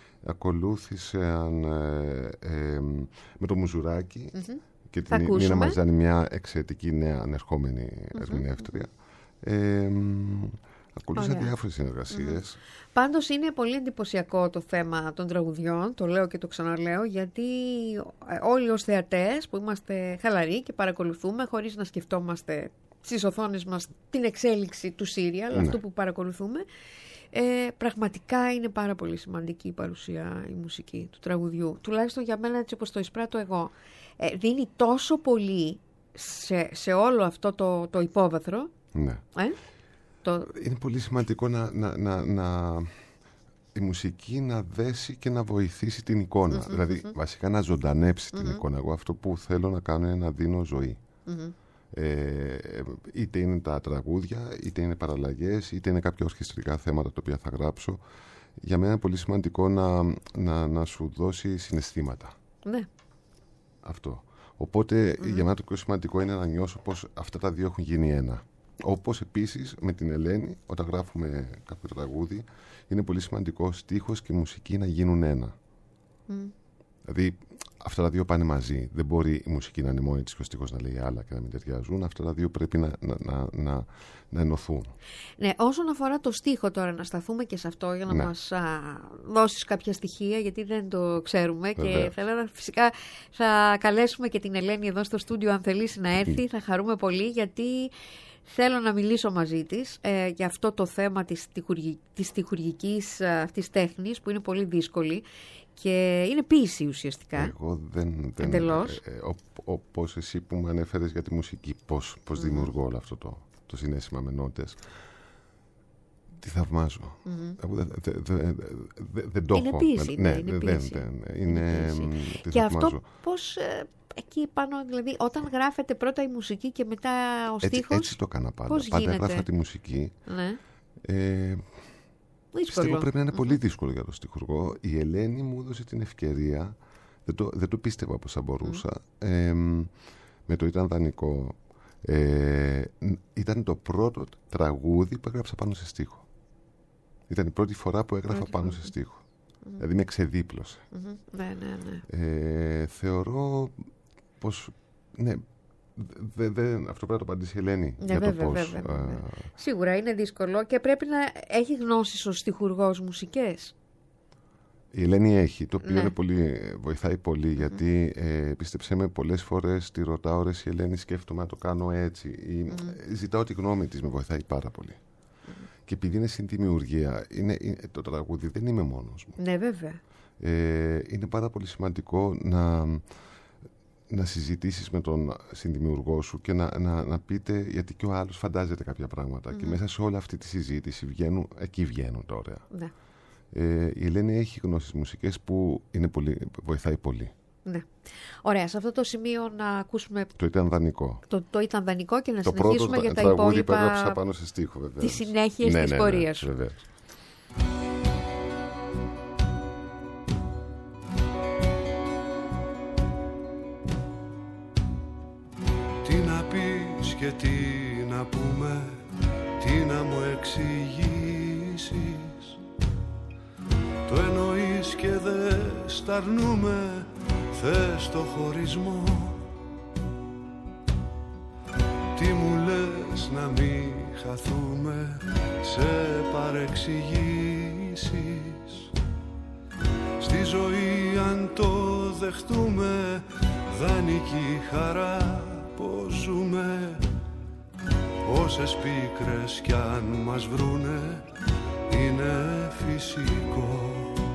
Ακολούθησαν ε, ε, με το Μουζουράκι. Mm-hmm. Και την Νίνα Μαζάνη, μια εξαιρετική νέα ανερχόμενη mm-hmm. ερμηνεύτρια. Ε, Ακολούθησαν διάφορες συνεργασίες. Mm. Πάντως είναι πολύ εντυπωσιακό το θέμα των τραγουδιών, το λέω και το ξαναλέω, γιατί όλοι ως θεατές που είμαστε χαλαροί και παρακολουθούμε χωρίς να σκεφτόμαστε στις οθόνες μας την εξέλιξη του σύριαλ, ναι. αυτό που παρακολουθούμε, ε, πραγματικά είναι πάρα πολύ σημαντική η παρουσία, η μουσική του τραγουδιού. Τουλάχιστον για μένα, έτσι όπως το εισπράττω εγώ. Ε, δίνει τόσο πολύ σε, σε όλο αυτό το, το υπόβαθρο. Ναι. Ε? Το... Είναι πολύ σημαντικό να, να, να, να η μουσική να δέσει και να βοηθήσει την εικόνα. Mm-hmm, δηλαδή mm-hmm. βασικά να ζωντανέψει mm-hmm. την εικόνα. Εγώ αυτό που θέλω να κάνω είναι να δίνω ζωή. Mm-hmm. Ε, είτε είναι τα τραγούδια, είτε είναι παραλλαγές, είτε είναι κάποια ορχιστρικά θέματα τα οποία θα γράψω. Για μένα είναι πολύ σημαντικό να, να, να σου δώσει συναισθήματα. Ναι. Αυτό. Οπότε mm-hmm. για μένα το πιο σημαντικό είναι να νιώσω πως αυτά τα δύο έχουν γίνει ένα. Όπως επίσης με την Ελένη, όταν γράφουμε κάποιο τραγούδι, είναι πολύ σημαντικό στίχος και μουσική να γίνουν ένα. Mm. Δηλαδή, αυτά τα δύο πάνε μαζί. Δεν μπορεί η μουσική να είναι μόνη της και ο στίχος να λέει άλλα και να μην ταιριάζουν. Αυτά τα δύο πρέπει να, να, να, να, να ενωθούν. Ναι, όσον αφορά το στίχο τώρα, να σταθούμε και σε αυτό για να ναι. μας α, δώσεις κάποια στοιχεία, γιατί δεν το ξέρουμε. Βεβαίως. Και θέλω να, φυσικά θα καλέσουμε και την Ελένη εδώ στο στούντιο, αν θελήσει να έρθει. Mm. Θα χαρούμε πολύ, γιατί θέλω να μιλήσω μαζί της ε, για αυτό το θέμα της, τυχουργη, της τυχουργικής αυτής τέχνης, που είναι πολύ δύσκολη και είναι ποίηση ουσιαστικά. Εγώ δεν... δεν Εντελώς. Ε, ε, όπως εσύ που με ανέφερες για τη μουσική, πώς, πώς mm. δημιουργώ όλο αυτό το, το συναίσθημα με νότες. Τι θαυμάζω. Mm-hmm. Εγώ δεν δε, δε, δε, δε το είναι έχω. Ποίηση, ναι, είναι δεν, ποίηση. Δεν, είναι, είναι και θαυμάζω. Αυτό πώς... Ε, εκεί πάνω, δηλαδή, όταν γράφετε πρώτα η μουσική και μετά ο στίχος. Έτσι, έτσι το έκανα πάντα. Πώς πάντα γίνεται? έγραφα τη μουσική. Ναι. Ε, πιστεύω πρέπει να είναι mm-hmm. πολύ δύσκολο για τον στιχουργό. Η Ελένη μου έδωσε την ευκαιρία, δεν το, δεν το πίστευα πως θα μπορούσα, mm. ε, με το Ήταν δανεικό. Ε, ήταν το πρώτο τραγούδι που έγραψα πάνω σε στίχο. Ήταν η πρώτη φορά που έγραφα πρώτη πάνω σε στίχο. Mm. Δηλαδή με ξεδίπλωσε. Mm-hmm. Ναι, ναι, ναι. Ε, θεωρώ πως, ναι, δε, δε, αυτό πρέπει να το απαντήσει η Ελένη. Ναι, για βέβαια, το πώς, βέβαια, βέβαια. Α... Σίγουρα είναι δύσκολο και πρέπει να έχει γνώσεις ο στιχουργός μουσικές. Η Ελένη έχει, το οποίο ναι. είναι πολύ, βοηθάει πολύ, mm-hmm. γιατί ε, πίστεψέ με, πολλές φορές τη ρωτάω, ρε η Ελένη, σκέφτομαι να το κάνω έτσι, ή, mm-hmm. ζητάω τη γνώμη της, με βοηθάει πάρα πολύ. Mm-hmm. Και επειδή είναι συνδημιουργία, είναι, είναι, το τραγούδι δεν είμαι μόνος μου. Ναι, βέβαια. Ε, είναι πάρα πολύ σημαντικό να, να συζητήσεις με τον συνδημιουργό σου και να, να, να πείτε, γιατί και ο άλλος φαντάζεται κάποια πράγματα. Mm-hmm. Και μέσα σε όλη αυτή τη συζήτηση βγαίνουν, εκεί βγαίνουν τα ωραία. Ναι. Ε, η Ελένη έχει γνώσεις μουσικές που είναι πολύ, βοηθάει πολύ. Ναι. Ωραία, σε αυτό το σημείο να ακούσουμε. Το Ήταν δανεικό. Το, το Ήταν δανεικό και να το συνεχίσουμε πρώτο, για τα τραγούδι υπόλοιπα. Που έγραψα πάνω σε στίχο, βεβαίως. Τις συνέχειες ναι, της ναι, πορείας σου. Ναι, τι να πεις και τι να πούμε, τι να μου εξηγήσεις. Το εννοείς και δε σταρνούμε, θες το χωρισμό. Τι μου λες να μην χαθούμε σε παρεξηγήσεις. Στη ζωή αν το δεχτούμε, δανεική χαρά πως ζούμε. Όσες πίκρες κι αν μας βρούνε, είναι φυσικό.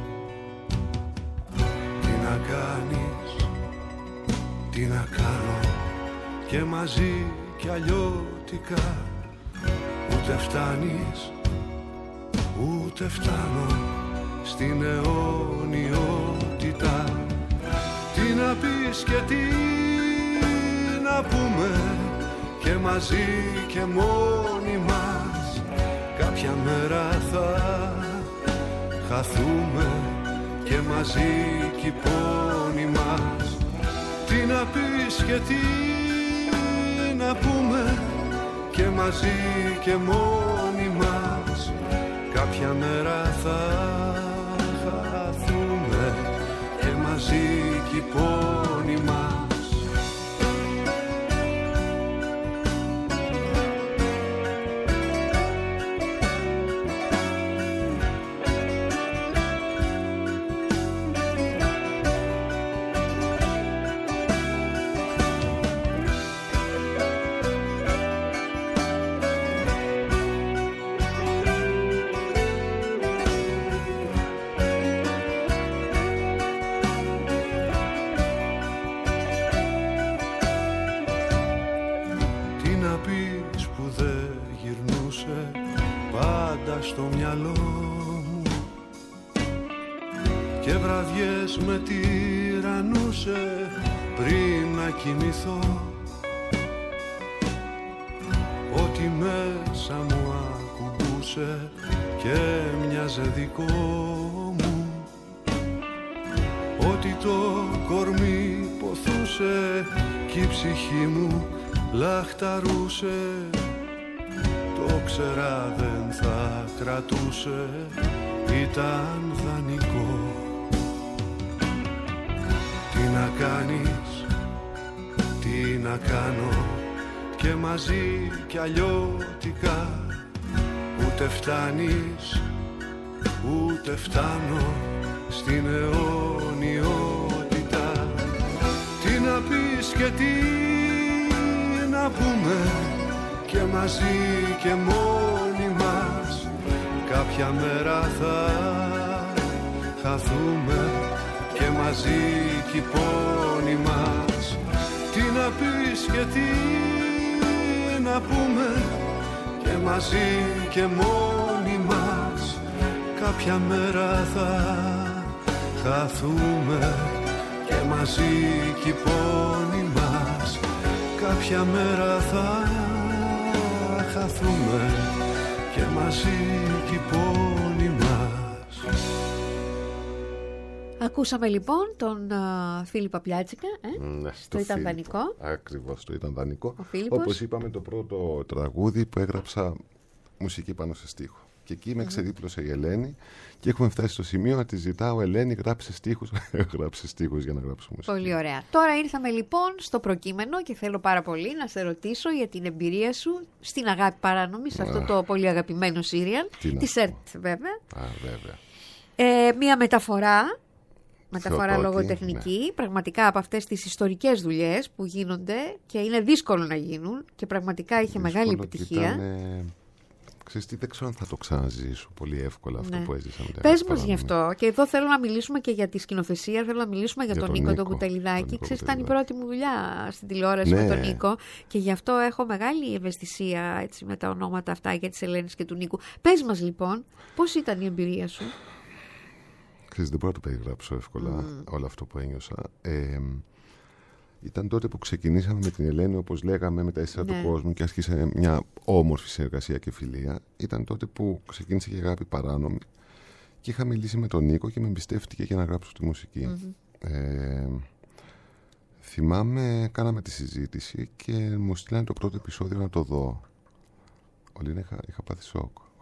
Τι να κάνεις, τι να κάνω, και μαζί κι αλλιώτικα. Ούτε φτάνεις, ούτε φτάνω στην αιώνιότητα. Τι να πεις και τι να πούμε, και μαζί και μόνοι μας. Κάποια μέρα θα χαθούμε, και μαζί κι οι πόνοι μας. Τι να πεις και τι να πούμε, και μαζί και μόνοι μας. Κάποια μέρα θα χαθούμε, και μαζί κι οι πόνοι μας. Στο μυαλό μου και βραδιές με τυραννούσε πριν να κοιμηθώ. Ό,τι μέσα μου ακουμπούσε και μοιάζε δικό μου. Ό,τι το κορμί ποθούσε κι η ψυχή μου λαχταρούσε. Το ξέρα δεν θα κρατούσε, ήταν δανεικό. Τι να κάνεις, τι να κάνω, και μαζί κι αλλιώτικα. Ούτε φτάνεις, ούτε φτάνω στην αιώνιότητα. Τι να πεις και τι να πούμε, και μαζί και μόνοι μας. Κάποια μέρα θα χαθούμε, και μαζί κι οι πόνοι μας. Τι να πεις και τι να πούμε, και μαζί και μόνοι μας. Κάποια μέρα θα χαθούμε, και μαζί κι οι πόνοι μας. Κάποια μέρα θα χαθούμε, και μαζί κι οι πόνοι μας. Ακούσαμε λοιπόν τον uh, Φίλιππα Πλιάτσικα, ε? Ναι, το ήταν δανεικό. Ακριβώς, το ήταν δανεικό. Φίλιππος. Όπως είπαμε, το πρώτο τραγούδι που έγραψα μουσική πάνω σε στίχο. Και εκεί με mm-hmm. ξεδίπλωσε η Ελένη και έχουμε φτάσει στο σημείο να τη ζητάω, Ελένη, γράψε στίχους, γράψε στίχους για να γράψω μουσική. Πολύ ωραία. Τώρα ήρθαμε λοιπόν στο προκείμενο και θέλω πάρα πολύ να σε ρωτήσω για την εμπειρία σου στην Αγάπη Παράνομη, σε αυτό το πολύ αγαπημένο σύριαλ, τη ΕΡΤ βέβαια. Α, βέβαια. Ε, μία μεταφορά, μεταφορά Θεοτόκη, λογοτεχνική, ναι. πραγματικά από αυτές τις ιστορικές δουλειές που γίνονται και είναι δύσκολο να γίνουν και πραγματικά είχε δύσκολο, μεγάλη επιτυχία. Ήτανε... Ξέρεις τι, δεν ξέρω αν θα το ξαναζήσω πολύ εύκολα αυτό, ναι, που έζησα με τα Πες μας γι' αυτό. Και εδώ θέλω να μιλήσουμε και για τη σκηνοθεσία. Θέλω να μιλήσουμε για, για τον, τον Νίκο τον Κουτελιδάκη. Ξέρεις, ήταν η πρώτη μου δουλειά στην τηλεόραση, ναι, με τον Νίκο. Και γι' αυτό έχω μεγάλη ευαισθησία έτσι, με τα ονόματα αυτά για της Ελένης και του Νίκου. Πες μας λοιπόν, πώς ήταν η εμπειρία σου? Ξέρεις, δεν μπορώ να το περιγράψω εύκολα mm. όλο αυτό που ένιωσα. Ε, Ήταν τότε που ξεκινήσαμε με την Ελένη, όπως λέγαμε, με τα αίσθητα, ναι, του κόσμου και άρχισε μια όμορφη συνεργασία και φιλία. Ήταν τότε που ξεκίνησε και η Αγάπη Παράνομη και είχα μιλήσει με τον Νίκο και με εμπιστεύτηκε για να γράψω τη μουσική. Mm-hmm. Ε, θυμάμαι, κάναμε τη συζήτηση και μου στείλανε το πρώτο επεισόδιο να το δω. Όλοι είχα, είχα πάθει σοκ.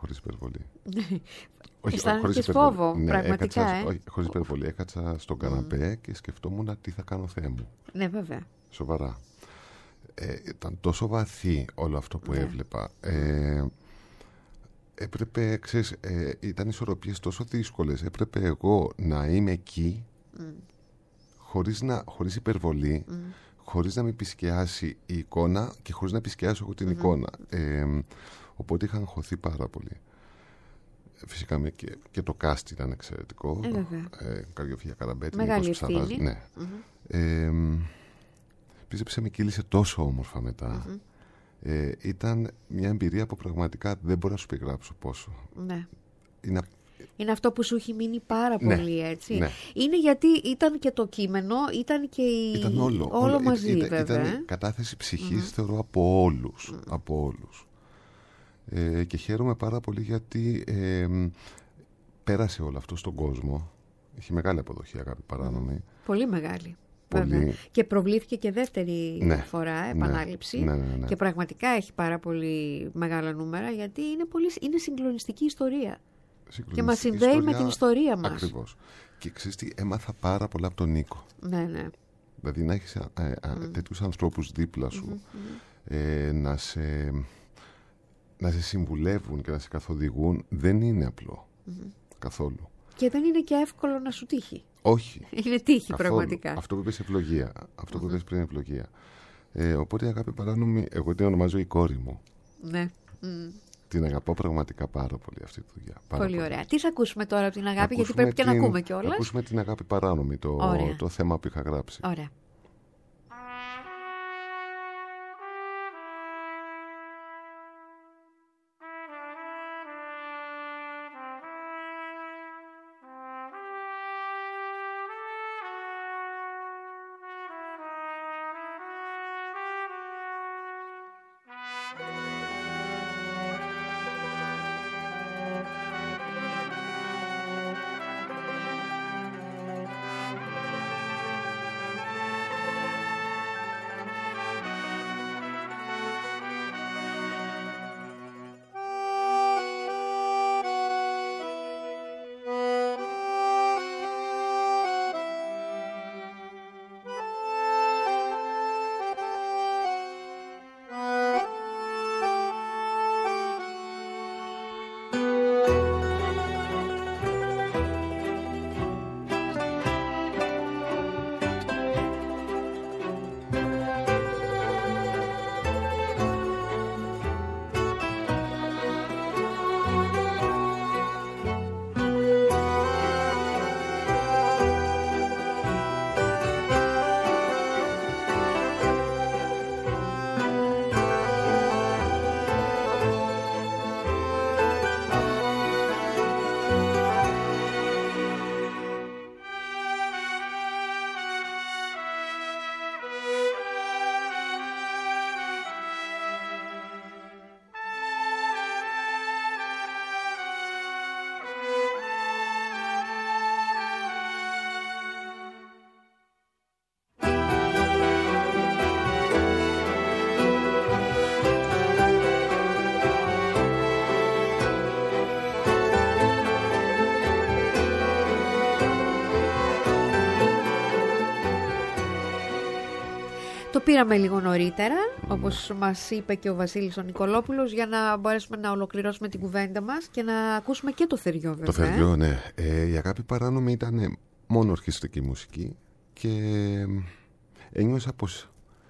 χωρίς υπερβολή. Αισθάνεσαι φόβο, ναι, πραγματικά. Έκατσα, ε? όχι, χωρίς υπερβολή. Έκατσα στον καναπέ mm. και σκεφτόμουν τι θα κάνω, Θεέ μου. Ναι, βέβαια. Σοβαρά. Ε, ήταν τόσο βαθύ όλο αυτό που ναι. έβλεπα. Ε, έπρεπε, ξέρεις, ε, ήταν ισορροπίες τόσο δύσκολες. Έπρεπε εγώ να είμαι εκεί, mm. χωρίς, να, χωρίς υπερβολή, mm. χωρίς να με επισκιάσει η εικόνα και χωρίς να επισκιάσω εγώ την mm-hmm. εικόνα. Ε, οπότε είχα αγχωθεί πάρα πολύ. Φυσικά και, και το cast ήταν εξαιρετικό. Ε, ε, Καρδιοφύγια Καραμπέτη. Μεγάλη ευθύνη. Ναι. Mm-hmm. Ε, πίστεψε, με κύλησε τόσο όμορφα μετά. Mm-hmm. Ε, ήταν μια εμπειρία που πραγματικά δεν μπορώ να σου περιγράψω πόσο. Ναι. Είναι, είναι αυτό που σου έχει μείνει πάρα ναι, πολύ, έτσι. Ναι. Είναι γιατί ήταν και το κείμενο, ήταν και η... Ήταν όλο. όλο, όλο μαζί, ήταν, βέβαια. Ήταν κατάθεση ψυχής, mm-hmm. θεωρώ, από όλους. Mm-hmm. Από όλους. Ε, και χαίρομαι πάρα πολύ γιατί ε, πέρασε όλο αυτό στον κόσμο. Έχει μεγάλη αποδοχή, Αγάπη Παράνομη. Mm. Πολύ μεγάλη. Πολύ. Και προβλήθηκε και δεύτερη ναι. φορά, επανάληψη. Ναι, ναι, ναι, ναι. Και πραγματικά έχει πάρα πολύ μεγάλα νούμερα, γιατί είναι, πολύ, είναι συγκλονιστική ιστορία. Συγκλονιστική και μας συνδέει ιστορία, με την ιστορία μας. Ακριβώς. Και ξέρεις τι, έμαθα πάρα πολλά από τον Νίκο. Ναι, ναι. Δηλαδή να έχεις ε, ε, mm. τέτοιους ανθρώπους δίπλα σου, mm-hmm. ε, να σε... να σε συμβουλεύουν και να σε καθοδηγούν, δεν είναι απλό. Mm-hmm. Καθόλου. Και δεν είναι και εύκολο να σου τύχει. Όχι. Είναι τύχη καθόλου. Πραγματικά. Αυτό που είπες ευλογία. Αυτό mm-hmm. που είπες πριν ευλογία. Ε, οπότε η Αγάπη Παράνομη, εγώ την ονομάζω η κόρη μου. Ναι. Mm. Την αγαπώ πραγματικά πάρα πολύ αυτή τη δουλειά. Πάρα πολύ, πολύ ωραία. Τι θα ακούσουμε τώρα από την Αγάπη, ακούσουμε γιατί πρέπει την, και να ακούμε κιόλας. Θα ακούσουμε την Αγάπη Παράνομη, το, το θέμα που είχα γράψει. Ωραία. Το πήραμε λίγο νωρίτερα, όπως μας είπε και ο Βασίλης ο Νικολόπουλος, για να μπορέσουμε να ολοκληρώσουμε την κουβέντα μας και να ακούσουμε και το Θεριό, βέβαια. Το Θεριό, ναι. Ε, η Αγάπη Παράνομη ήταν μόνο ορχιστρική μουσική και ένιωσα πως,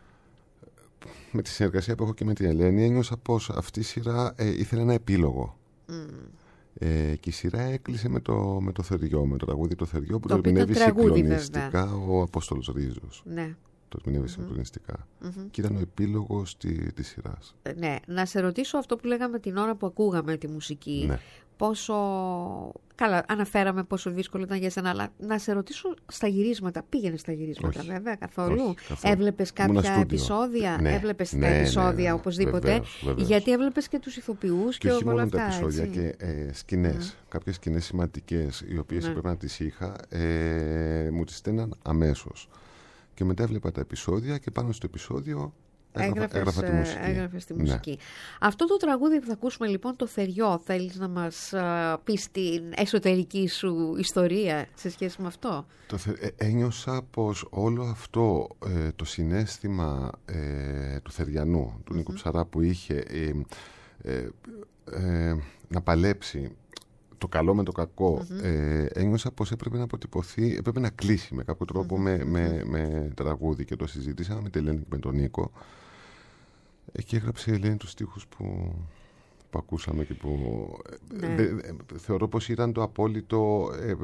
με τη συνεργασία που έχω και με την Ελένη, ένιωσα πως αυτή η σειρά ε, ήθελε ένα επίλογο. Mm. Ε, και η σειρά έκλεισε με το, με το Θεριό, με το τραγούδι το Θεριό, που το ερμηνεύει συγκλονιστικά ο Απόστολος Ρίζος. Ναι. Το ερμηνεύει mm-hmm. συγκλονιστικά. Mm-hmm. Και ήταν ο επίλογος τη, της σειράς. Ε, ναι, να σε ρωτήσω αυτό που λέγαμε την ώρα που ακούγαμε τη μουσική. Ναι. Πόσο. Καλά, αναφέραμε πόσο δύσκολο ήταν για σένα, αλλά να σε ρωτήσω στα γυρίσματα. Πήγαινε στα γυρίσματα, όχι, βέβαια, καθόλου. Όχι, καθόλου. Έβλεπες κάποια επεισόδια. Ναι, έβλεπες ναι, τα επεισόδια, ναι, ναι, οπωσδήποτε. Βεβαίως, βεβαίως. Γιατί έβλεπες και τους ηθοποιούς και, και όλα αυτά. Και όχι μόνο τα επεισόδια, έτσι. Και ε, σκηνές. Mm. Κάποιες σκηνές σημαντικές, οι οποίες mm. έπρεπε να τις είχα, ε, μου τις στέλναν αμέσως. Και μετά έβλεπα τα επεισόδια και πάνω στο επεισόδιο Έγραφες, έγραφα τη μουσική. Έγραφες τη Ναι. μουσική. Αυτό το τραγούδι που θα ακούσουμε λοιπόν, το Θεριό, θέλεις να μας α, πεις την εσωτερική σου ιστορία σε σχέση με αυτό? Το θε... ε, ένιωσα πως όλο αυτό ε, το συναίσθημα ε, του Θεριανού, του mm-hmm. Νίκου Ψαρά, που είχε ε, ε, ε, να παλέψει το καλό με το κακό, mm-hmm. ε, ένιωσα πως έπρεπε να αποτυπωθεί, έπρεπε να κλείσει με κάποιο τρόπο mm-hmm. με, με, με τραγούδι, και το συζητήσαμε με την Ελένη και με τον Νίκο. Εκεί έγραψε η Ελένη τους στίχους που, που ακούσαμε και που ναι. δε, δε, θεωρώ πως ήταν το απόλυτο, ε,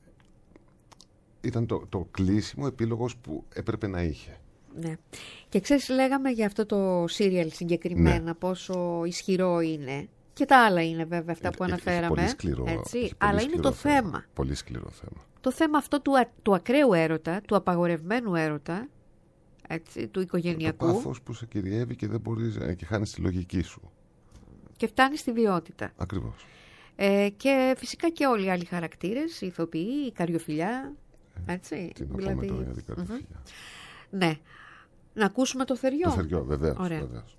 ήταν το, το κλείσιμο επίλογος που έπρεπε να είχε. Ναι. Και ξέρεις, λέγαμε για αυτό το σύριαλ συγκεκριμένα, ναι. πόσο ισχυρό είναι. Και τα άλλα είναι βέβαια αυτά που έχει, αναφέραμε. Έχει πολύ σκληρό, έτσι, έχει πολύ αλλά σκληρό είναι το θέμα. θέμα. Πολύ σκληρό θέμα. Το θέμα αυτό του, του ακραίου έρωτα, του απαγορευμένου έρωτα, έτσι, του οικογενειακού. Το πάθος που σε κυριεύει και δεν μπορείς, και χάνεις τη λογική σου. Και φτάνει στη βιότητα. Ακριβώς. Ε, και φυσικά και όλοι οι άλλοι χαρακτήρες, οι ηθοποιοί, η καριοφιλιά. Έτσι, τι να δηλαδή... πούμε τώρα για την καριοφιλιά. Mm-hmm. Ναι. Να ακούσουμε το Θεριό. Το Θεριό, βεβαίως. Ωραία. βεβαίως.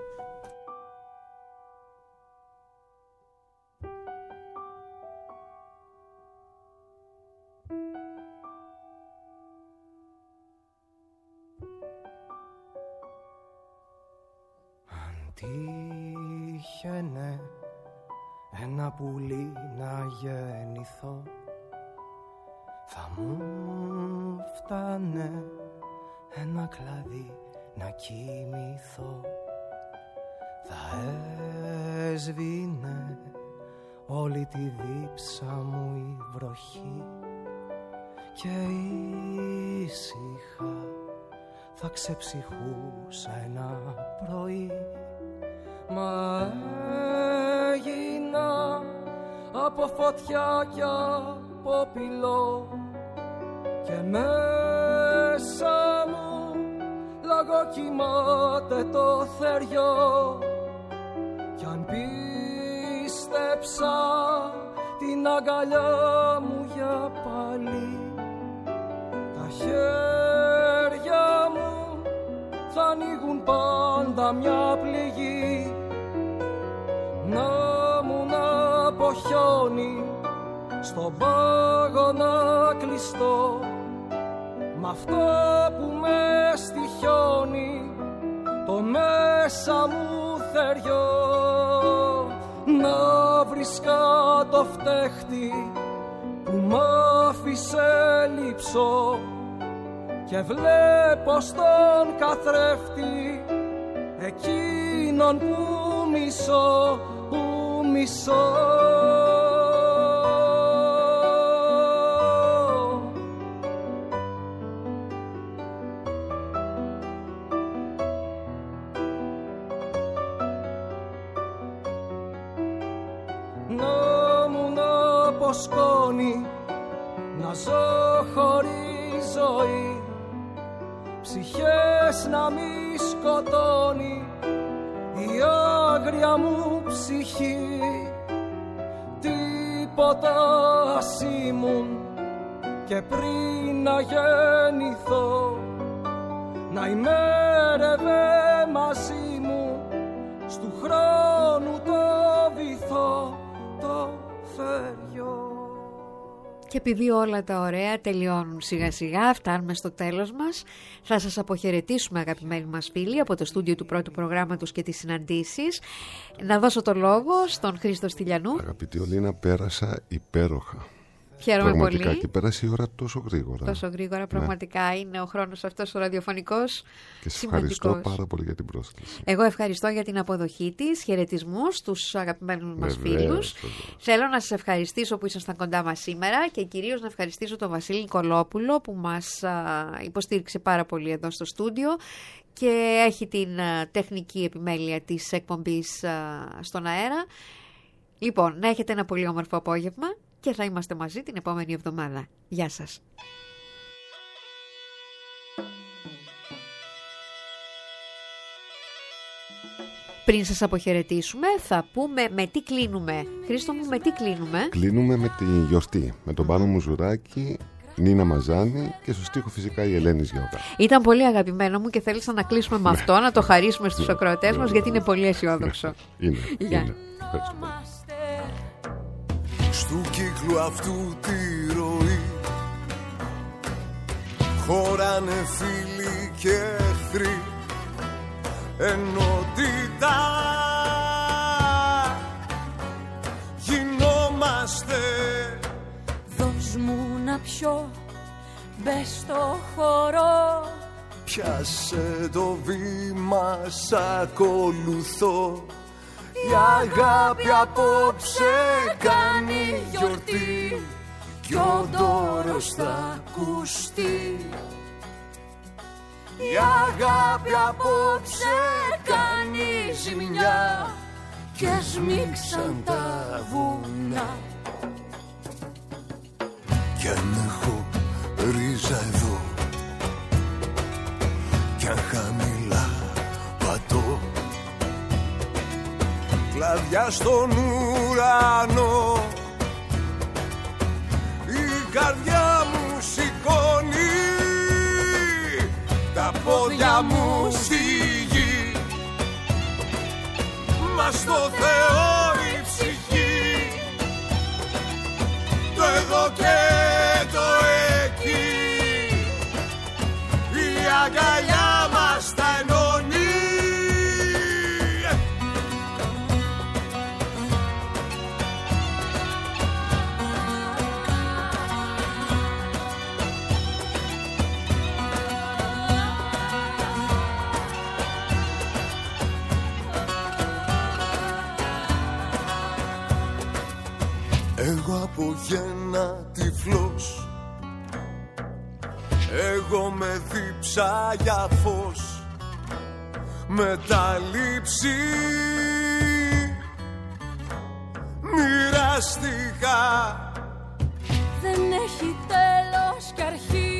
Τύχαινε ένα πουλί να γεννηθώ, θα μου φτάνε ένα κλαδί να κοιμηθώ, θα έσβηνε όλη τη δίψα μου η βροχή και ήσυχα θα ξεψυχούσα ένα πρωί. Μα έγινα από φωτιά κι από πυλό και μέσα μου λαγοκοιμάται το θεριό, κι αν πίστεψα την αγκαλιά μου για πάλι, τα χέρια μου θα ανοίγουν πάντα μια πληγή, να μου να από χιόνι στον πάγο να κλειστώ, μ' αυτό που με στοιχιώνει το μέσα μου θεριό, να βρίσκα το φταίχτη που μ' άφησε λείψω και βλέπω στον καθρέφτη εκείνον που μισώ, που μισώ. Να μου να αποσκόνει, να ζω χωρίς ζωή, ψυχές να μη σκοτώνει η άγρια μου ψυχή, τίποτα ας ήμουν και πριν να γεννηθώ, να ημέρευε μαζί μου στου χρόνου το βυθό το θεριό. Και επειδή όλα τα ωραία τελειώνουν σιγά σιγά, φτάνουμε στο τέλος μας. Θα σας αποχαιρετήσουμε, αγαπημένοι μας φίλοι, από το στούντιο του πρώτου προγράμματος και τις συναντήσεις. Να δώσω το λόγο στον Χρήστο Στυλιανού. Αγαπητή Ολίνα, πέρασα υπέροχα. Χαίρομαι πραγματικά, πολύ. Και πέρασε η ώρα τόσο γρήγορα. Τόσο γρήγορα, πραγματικά. Ναι. Είναι ο χρόνος αυτός ο ραδιοφωνικός. Και σας ευχαριστώ πάρα πολύ για την πρόσκληση. Εγώ ευχαριστώ για την αποδοχή της. Χαιρετισμούς στους αγαπημένους μας φίλους. Θέλω να σας ευχαριστήσω που ήσασταν κοντά μας σήμερα και κυρίως να ευχαριστήσω τον Βασίλη Νικολόπουλο που μας α, υποστήριξε πάρα πολύ εδώ στο στούντιο και έχει την α, τεχνική επιμέλεια της εκπομπής α, στον αέρα. Λοιπόν, να έχετε ένα πολύ όμορφο απόγευμα. Και θα είμαστε μαζί την επόμενη εβδομάδα. Γεια σας. Πριν σας αποχαιρετήσουμε, θα πούμε με τι κλείνουμε. Χρήστο μου, με τι κλείνουμε? Κλείνουμε με τη γιορτή, με τον Πάνο Μουζουράκη Νίνα Μαζάνη και στο στίχο φυσικά η Ελένη Γιώργα. Ήταν πολύ αγαπημένο μου και θέλησα να κλείσουμε με αυτό, να το χαρίσουμε στους ακροατές μας, γιατί είναι πολύ αισιόδοξο. Είναι, Γεια. είναι. Στου κύκλου αυτού τη ροή χωράνε φίλοι και εχθροί, ενότητα γινόμαστε. Δώσ' μου να πιω, μπες στο χώρο. Πιάσε το βήμα, σ' ακολουθώ. Η αγάπη απόψε κάνει γιορτή κι ο δώρος θα ακουστεί. Η αγάπη απόψε κάνει ζημιά κι ας μίξαν τα βουνά. Κι αν έχω ρίζα εδώ κι αν χαμηλά πατώ, κλαδιά στον ουρανό, η καρδιά μου σηκώνει τα πόδια μου στη γη. Μα στο Θεό η ψυχή, το εδώ και το εκεί, η αγκαλιά μας τα ενώνει. Εγώ από γέννα τυφλός, εγώ με δίψα για φως, με τα λείψη μοιραστικά. Δεν έχει τέλος κι αρχή